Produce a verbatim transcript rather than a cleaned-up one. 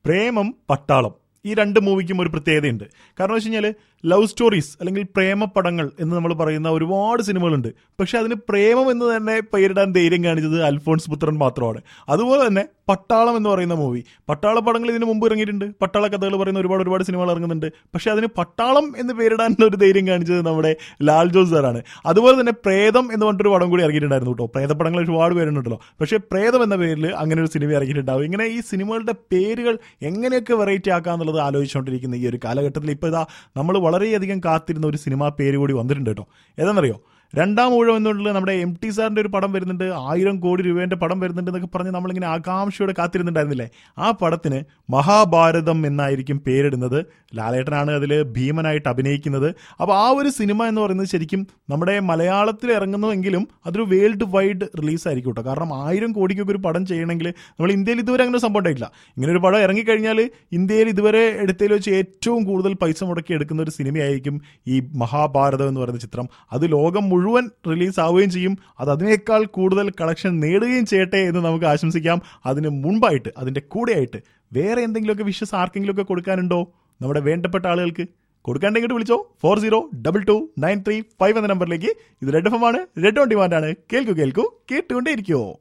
പ്രേമം, പട്ടാളം ഈ രണ്ട് മൂവിക്കും ഒരു പ്രത്യേകതയുണ്ട്. കാരണം വെച്ച് കഴിഞ്ഞാൽ ലവ് സ്റ്റോറീസ് അല്ലെങ്കിൽ പ്രേമപടങ്ങൾ എന്ന് നമ്മൾ പറയുന്ന ഒരുപാട് സിനിമകളുണ്ട്. പക്ഷെ അതിന് പ്രേമം എന്ന് തന്നെ പേരിടാൻ ധൈര്യം കാണിച്ചത് അൽഫോൺസ് പുത്രൻ മാത്രമാണ്. അതുപോലെ തന്നെ പട്ടാളം എന്ന് പറയുന്ന മൂവി, പട്ടാള പടങ്ങൾ ഇതിന് മുമ്പ് ഇറങ്ങിയിട്ടുണ്ട്. പട്ടാള കഥകൾ പറയുന്ന ഒരുപാട് ഒരുപാട് സിനിമകൾ ഇറങ്ങുന്നുണ്ട്. പക്ഷെ അതിന് പട്ടാളം എന്ന് പേരിടാൻ ഒരു ധൈര്യം കാണിച്ചത് നമ്മുടെ ലാൽ ജോസ് സാറാണ്. അതുപോലെ തന്നെ പ്രേതം എന്ന് പറഞ്ഞിട്ടൊരു പടം കൂടി ഇറങ്ങിയിട്ടുണ്ടായിരുന്നു കേട്ടോ. പ്രേതപടങ്ങൾ ഒരുപാട് പേരുണ്ടല്ലോ. പക്ഷേ പ്രേതം എന്ന പേരിൽ അങ്ങനെ ഒരു സിനിമ ഇറങ്ങിയിട്ടുണ്ടാവും. ഇങ്ങനെ ഈ സിനിമകളുടെ പേരുകൾ എങ്ങനെയൊക്കെ വെറൈറ്റി ആക്കാന്നുള്ളത് ആലോചിച്ചുകൊണ്ടിരിക്കുന്ന ഈ ഒരു കാലഘട്ടത്തിൽ ഇപ്പോൾ ഇതാ നമ്മൾ വളരെയധികം കാത്തിരുന്ന ഒരു സിനിമ പേര് കൂടി വന്നിട്ടുണ്ട് കേട്ടോ. ഏതാണെന്നറിയോ? രണ്ടാം ഊഴം എന്നുള്ളത് നമ്മുടെ എം ടി സാറിൻ്റെ ഒരു പടം വരുന്നുണ്ട്, ആയിരം കോടി രൂപേൻ്റെ പടം വരുന്നുണ്ട് എന്നൊക്കെ പറഞ്ഞ് നമ്മളിങ്ങനെ ആകാംക്ഷയോടെ കാത്തിരുന്നുണ്ടായിരുന്നില്ലേ? ആ പടത്തിന് മഹാഭാരതം എന്നായിരിക്കും പേരിടുന്നത്. ലാലേട്ടനാണ് അതിൽ ഭീമനായിട്ട് അഭിനയിക്കുന്നത്. അപ്പോൾ ആ ഒരു സിനിമ എന്ന് പറയുന്നത് ശരിക്കും നമ്മുടെ മലയാളത്തിൽ ഇറങ്ങുന്നുവെങ്കിലും അതൊരു വേൾഡ് വൈഡ് റിലീസായിരിക്കും കേട്ടോ. കാരണം ആയിരം കോടിക്കൊക്കെ ഒരു പടം ചെയ്യണമെങ്കിൽ നമ്മൾ ഇന്ത്യയിൽ ഇതുവരെ അങ്ങനെ സംഭവം ഉണ്ടായിട്ടില്ല. ഇങ്ങനെ ഒരു പടം ഇറങ്ങിക്കഴിഞ്ഞാൽ ഇന്ത്യയിൽ ഇതുവരെ എടുത്തതിൽ വെച്ച് ഏറ്റവും കൂടുതൽ പൈസ മുടക്കി എടുക്കുന്ന ഒരു സിനിമയായിരിക്കും ഈ മഹാഭാരതം എന്ന് പറയുന്ന ചിത്രം. അത് ലോകം മുഴുവൻ റിലീസ് ആവുകയും ചെയ്യും. അത് അതിനേക്കാൾ കൂടുതൽ കളക്ഷൻ നേടുകയും ചെയ്യട്ടെ എന്ന് നമുക്ക് ആശംസിക്കാം. അതിന് മുൻപായിട്ട് അതിൻ്റെ കൂടെയായിട്ട് വേറെ എന്തെങ്കിലുമൊക്കെ വിഷസ് ആർക്കെങ്കിലുമൊക്കെ കൊടുക്കാനുണ്ടോ നമ്മുടെ വേണ്ടപ്പെട്ട ആളുകൾക്ക്? കൊടുക്കാണ്ടെങ്കിൽ വിളിച്ചോ four zero double two nine three five എന്ന നമ്പറിലേക്ക്. ഇത് റെഡ് എഫ് എം ആണ്, റെഡ് ഓൺ ഡിമാൻഡ് ആണ്. കേൾക്കൂ കേൾക്കൂ കേട്ടുകൊണ്ടേ ഇരിക്കുമോ.